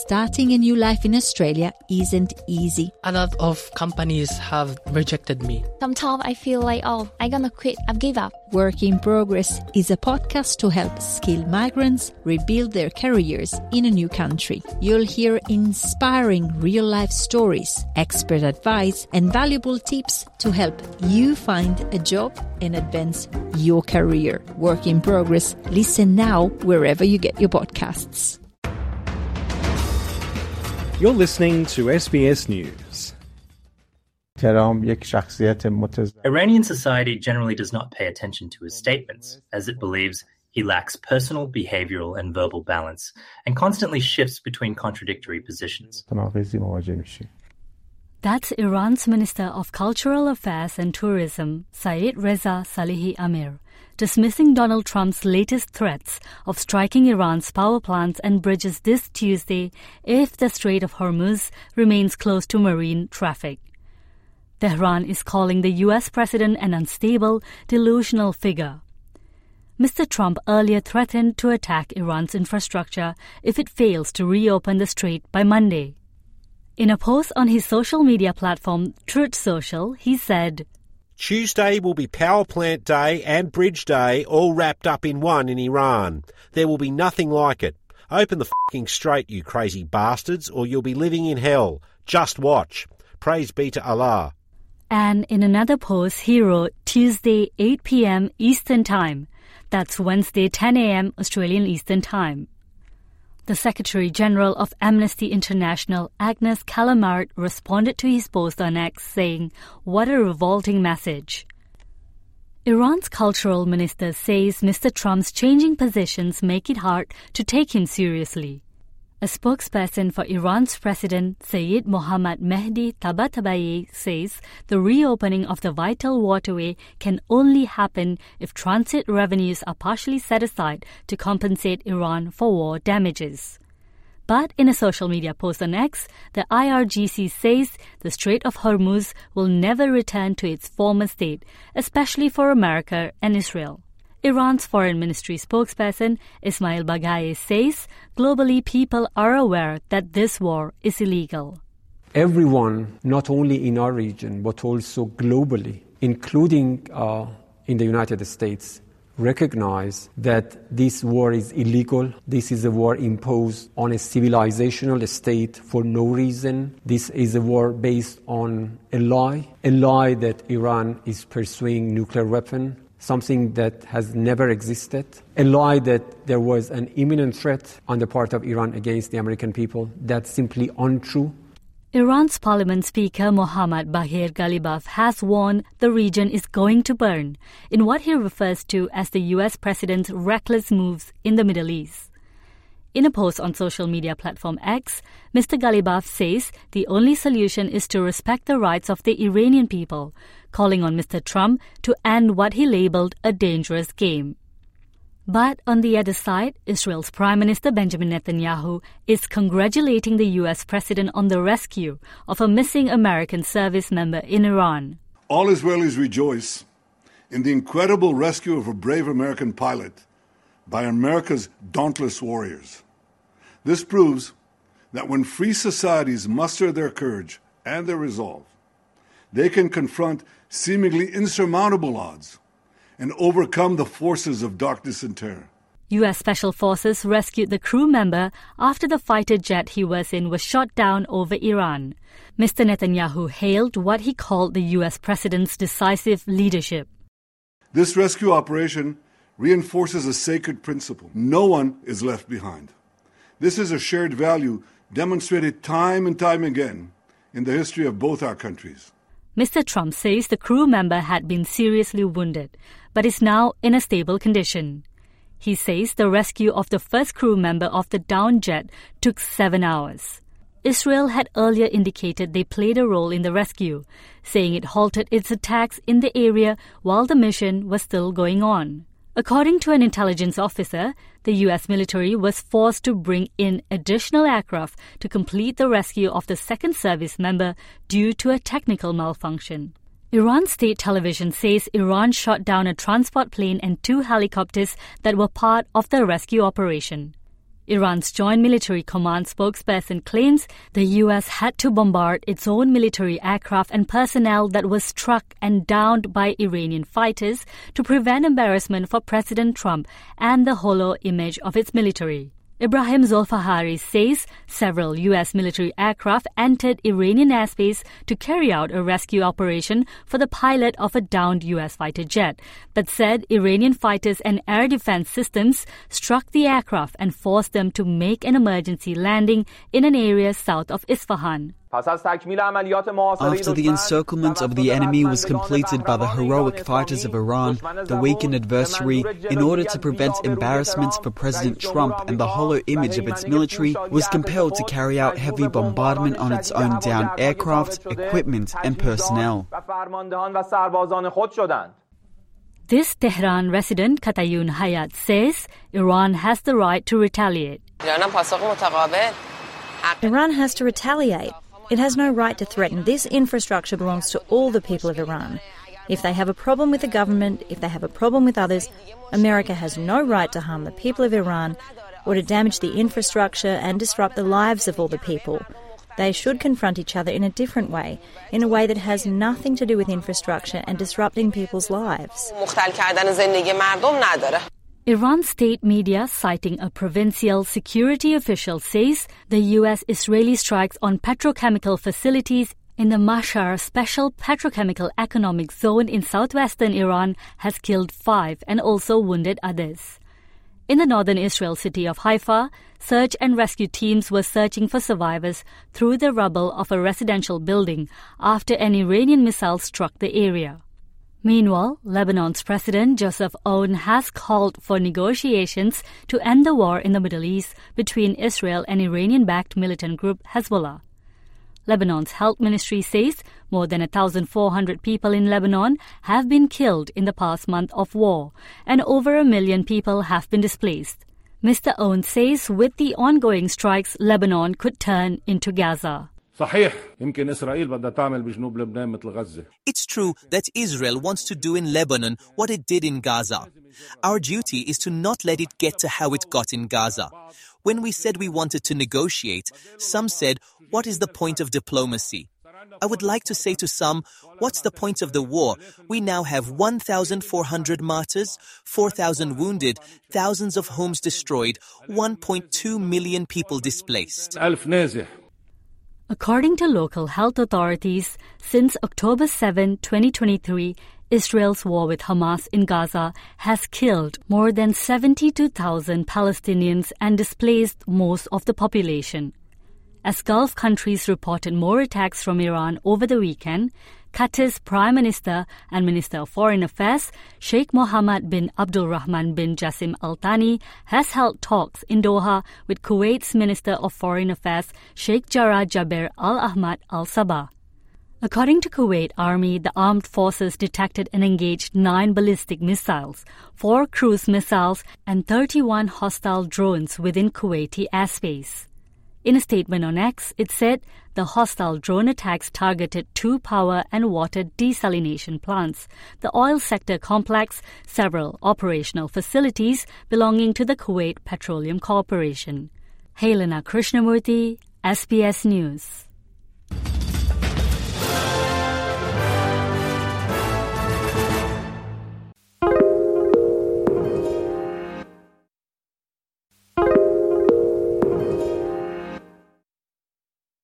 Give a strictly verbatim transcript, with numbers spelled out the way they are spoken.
starting a new life in Australia isn't easy. A lot of companies have rejected me. Sometimes I feel like, oh, I'm gonna quit, I've give up. Work in Progress is a podcast to help skilled migrants rebuild their careers in a new country. You'll hear inspiring real-life stories, expert advice, and valuable tips to help you find a job and advance your career. Work in Progress. Listen now wherever you get your podcasts. You're listening to S B S News. Iranian society generally does not pay attention to his statements, as it believes he lacks personal, behavioral, and verbal balance, and constantly shifts between contradictory positions. That's Iran's Minister of Cultural Affairs and Tourism, Saeed Reza Salehi Amir, dismissing Donald Trump's latest threats of striking Iran's power plants and bridges this Tuesday if the Strait of Hormuz remains closed to marine traffic. Tehran is calling the U S president an unstable, delusional figure. Mister Trump earlier threatened to attack Iran's infrastructure if it fails to reopen the strait by Monday. In a post on his social media platform, Truth Social, he said, Tuesday will be Power Plant Day and Bridge Day all wrapped up in one in Iran. There will be nothing like it. Open the fucking strait, you crazy bastards, or you'll be living in hell. Just watch. Praise be to Allah. And in another post, he wrote Tuesday, eight p.m. Eastern Time. That's Wednesday, ten a.m. Australian Eastern Time. The Secretary-General of Amnesty International, Agnes Callamard, responded to his post on X saying, "What a revolting message." Iran's cultural minister says Mister Trump's changing positions make it hard to take him seriously. A spokesperson for Iran's president, Sayyid Mohammad Mehdi Tabatabai, says the reopening of the vital waterway can only happen if transit revenues are partially set aside to compensate Iran for war damages. But in a social media post on X, the I R G C says the Strait of Hormuz will never return to its former state, especially for America and Israel. Iran's foreign ministry spokesperson Ismail Baghaei says globally people are aware that this war is illegal. Everyone, not only in our region, but also globally, including uh, in the United States, recognize that this war is illegal. This is a war imposed on a civilizational state for no reason. This is a war based on a lie, a lie that Iran is pursuing nuclear weapon, something that has never existed, a lie that there was an imminent threat on the part of Iran against the American people. That's simply untrue. Iran's parliament speaker Mohammad Bagher Ghalibaf has warned the region is going to burn in what he refers to as the U S president's reckless moves in the Middle East. In a post on social media platform X, Mister Ghalibaf says the only solution is to respect the rights of the Iranian people, calling on Mister Trump to end what he labeled a dangerous game. But on the other side, Israel's Prime Minister Benjamin Netanyahu is congratulating the U S president on the rescue of a missing American service member in Iran. All Israelis rejoice in the incredible rescue of a brave American pilot by America's dauntless warriors. This proves that when free societies muster their courage and their resolve, they can confront seemingly insurmountable odds and overcome the forces of darkness and terror. U S Special Forces rescued the crew member after the fighter jet he was in was shot down over Iran. Mister Netanyahu hailed what he called the U S president's decisive leadership. This rescue operation reinforces a sacred principle. No one is left behind. This is a shared value demonstrated time and time again in the history of both our countries. Mister Trump says the crew member had been seriously wounded, but is now in a stable condition. He says the rescue of the first crew member of the downed jet took seven hours. Israel had earlier indicated they played a role in the rescue, saying it halted its attacks in the area while the mission was still going on. According to an intelligence officer, the U S military was forced to bring in additional aircraft to complete the rescue of the second service member due to a technical malfunction. Iran state television says Iran shot down a transport plane and two helicopters that were part of the rescue operation. Iran's Joint Military Command spokesperson claims the U S had to bombard its own military aircraft and personnel that was struck and downed by Iranian fighters to prevent embarrassment for President Trump and the hollow image of its military. Ibrahim Zolfahari says several U S military aircraft entered Iranian airspace to carry out a rescue operation for the pilot of a downed U S fighter jet, but said Iranian fighters and air defense systems struck the aircraft and forced them to make an emergency landing in an area south of Isfahan. After the encirclement of the enemy was completed by the heroic fighters of Iran, the weakened adversary, in order to prevent embarrassments for President Trump and the hollow image of its military, was compelled to carry out heavy bombardment on its own downed aircraft, equipment and personnel. This Tehran resident Katayun Hayat says Iran has the right to retaliate. Iran has to retaliate. It has no right to threaten. This infrastructure belongs to all the people of Iran. If they have a problem with the government, if they have a problem with others, America has no right to harm the people of Iran or to damage the infrastructure and disrupt the lives of all the people. They should confront each other in a different way, in a way that has nothing to do with infrastructure and disrupting people's lives. Iran's state media, citing a provincial security official, says the U S-Israeli strikes on petrochemical facilities in the Mashhar Special Petrochemical Economic Zone in southwestern Iran has killed five and also wounded others. In the northern Israel city of Haifa, search and rescue teams were searching for survivors through the rubble of a residential building after an Iranian missile struck the area. Meanwhile, Lebanon's President Joseph Aoun has called for negotiations to end the war in the Middle East between Israel and Iranian-backed militant group Hezbollah. Lebanon's health ministry says more than one thousand four hundred people in Lebanon have been killed in the past month of war, and over a million people have been displaced. Mister Aoun says with the ongoing strikes, Lebanon could turn into Gaza. It's true that Israel wants to do in Lebanon what it did in Gaza. Our duty is to not let it get to how it got in Gaza. When we said we wanted to negotiate, some said, what is the point of diplomacy? I would like to say to some, what's the point of the war? We now have one thousand four hundred martyrs, four thousand wounded, thousands of homes destroyed, one point two million people displaced. According to local health authorities, since October seventh, twenty twenty-three, Israel's war with Hamas in Gaza has killed more than seventy-two thousand Palestinians and displaced most of the population. As Gulf countries reported more attacks from Iran over the weekend, Qatar's Prime Minister and Minister of Foreign Affairs, Sheikh Mohammed bin Abdul Rahman bin Jassim Al Thani, has held talks in Doha with Kuwait's Minister of Foreign Affairs, Sheikh Jarrah Jaber Al Ahmad Al Sabah. According to Kuwait Army, the armed forces detected and engaged nine ballistic missiles, four cruise missiles, and thirty-one hostile drones within Kuwaiti airspace. In a statement on X, it said the hostile drone attacks targeted two power and water desalination plants, the oil sector complex, several operational facilities belonging to the Kuwait Petroleum Corporation. Helena Krishnamurthy, S B S News.